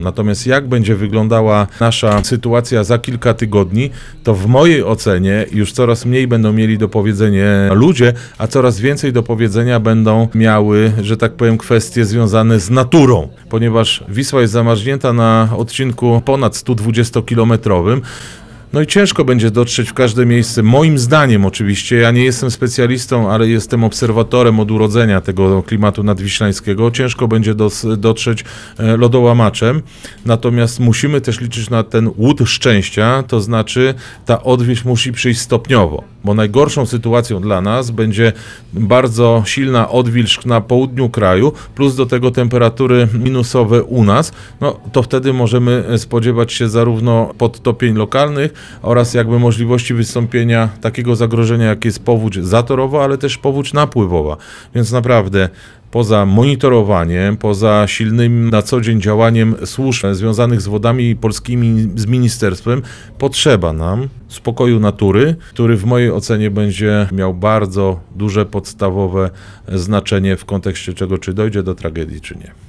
Natomiast jak będzie wyglądała nasza sytuacja za kilka tygodni, to w mojej ocenie już coraz mniej będą mieli do powiedzenia ludzie, a coraz więcej do powiedzenia będą miały, że tak powiem, kwestie związane z naturą. Ponieważ Wisła jest zamarznięta na odcinku ponad 120-kilometrowym, no i ciężko będzie dotrzeć w każde miejsce. Moim zdaniem oczywiście, ja nie jestem specjalistą, ale jestem obserwatorem od urodzenia tego klimatu nadwiślańskiego. Ciężko będzie dotrzeć lodołamaczem, natomiast musimy też liczyć na ten łód szczęścia, to znaczy ta odwilż musi przyjść stopniowo, bo najgorszą sytuacją dla nas będzie bardzo silna odwilż na południu kraju, plus do tego temperatury minusowe u nas, no to wtedy możemy spodziewać się zarówno podtopień lokalnych, oraz jakby możliwości wystąpienia takiego zagrożenia, jak jest powódź zatorowa, ale też powódź napływowa. Więc naprawdę poza monitorowaniem, poza silnym na co dzień działaniem służb związanych z wodami polskimi, z ministerstwem, potrzeba nam spokoju natury, który w mojej ocenie będzie miał bardzo duże podstawowe znaczenie w kontekście czego, czy dojdzie do tragedii, czy nie.